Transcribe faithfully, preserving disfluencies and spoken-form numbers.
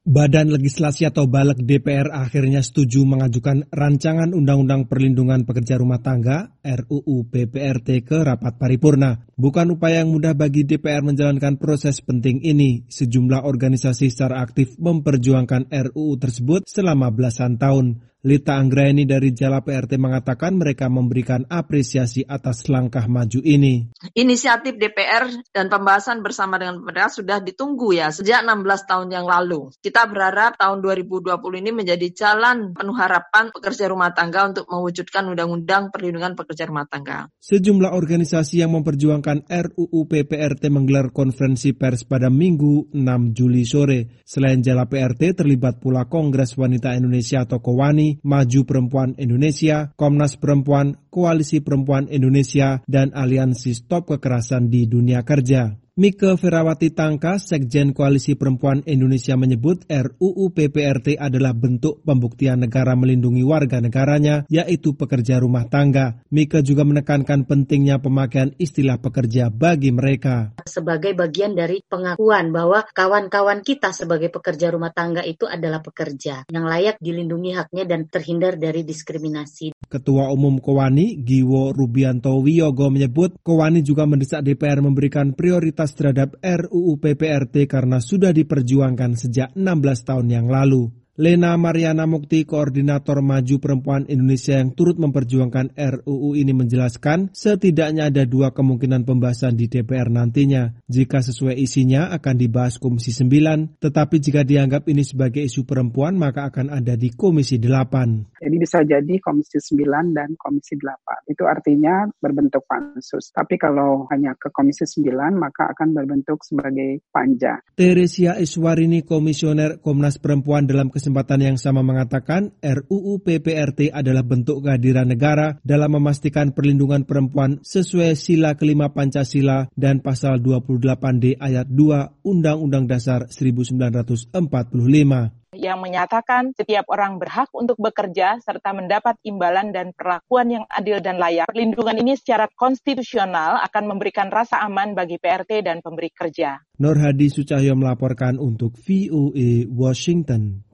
Badan Legislasi atau Balek D P R akhirnya setuju mengajukan Rancangan Undang-Undang Perlindungan Pekerja Rumah Tangga R U U P P R T ke rapat paripurna. Bukan upaya yang mudah bagi D P R menjalankan proses penting ini. Sejumlah organisasi secara aktif memperjuangkan R U U tersebut selama belasan tahun. Lita Anggraeni dari Jala P R T mengatakan mereka memberikan apresiasi atas langkah maju ini. Inisiatif D P R dan pembahasan bersama dengan pemerintah sudah ditunggu ya sejak enam belas tahun yang lalu. Kita berharap tahun dua ribu dua puluh ini menjadi jalan penuh harapan pekerja rumah tangga untuk mewujudkan Undang-Undang Perlindungan Pekerja Rumah Tangga. Sejumlah organisasi yang memperjuangkan R U U P P R T menggelar konferensi pers pada Minggu enam Juli sore. Selain Jala P R T terlibat pula Kongres Wanita Indonesia atau KOWANI, Maju Perempuan Indonesia, Komnas Perempuan, Koalisi Perempuan Indonesia, dan Aliansi Stop Kekerasan di Dunia Kerja. Mike Ferawati Tangka, Sekjen Koalisi Perempuan Indonesia menyebut R U U P P R T adalah bentuk pembuktian negara melindungi warga negaranya, yaitu pekerja rumah tangga. Mike juga menekankan pentingnya pemakaian istilah pekerja bagi mereka. Sebagai bagian dari pengakuan bahwa kawan-kawan kita sebagai pekerja rumah tangga itu adalah pekerja yang layak dilindungi haknya dan terhindar dari diskriminasi. Ketua Umum KOWANI, Giwo Rubianto Wiyogo menyebut KOWANI juga mendesak D P R memberikan prioritas terhadap R U U P P R T karena sudah diperjuangkan sejak enam belas tahun yang lalu. Lena Mariana Mukti, Koordinator Maju Perempuan Indonesia yang turut memperjuangkan R U U ini menjelaskan setidaknya ada dua kemungkinan pembahasan di D P R nantinya. Jika sesuai isinya akan dibahas Komisi sembilan, tetapi jika dianggap ini sebagai isu perempuan maka akan ada di Komisi delapan. Jadi bisa jadi Komisi sembilan dan Komisi delapan. Itu artinya berbentuk pansus. Tapi kalau hanya ke Komisi sembilan maka akan berbentuk sebagai panja. Teresia Iswarini, Komisioner Komnas Perempuan dalam kesempatan yang sama mengatakan R U U P P R T adalah bentuk kehadiran negara dalam memastikan perlindungan perempuan sesuai sila kelima Pancasila dan pasal dua puluh delapan D ayat dua Undang-Undang Dasar seribu sembilan ratus empat puluh lima. Yang menyatakan setiap orang berhak untuk bekerja serta mendapat imbalan dan perlakuan yang adil dan layak. Perlindungan ini secara konstitusional akan memberikan rasa aman bagi P R T dan pemberi kerja. Nur Hadi Sucahyo melaporkan untuk V O A Washington.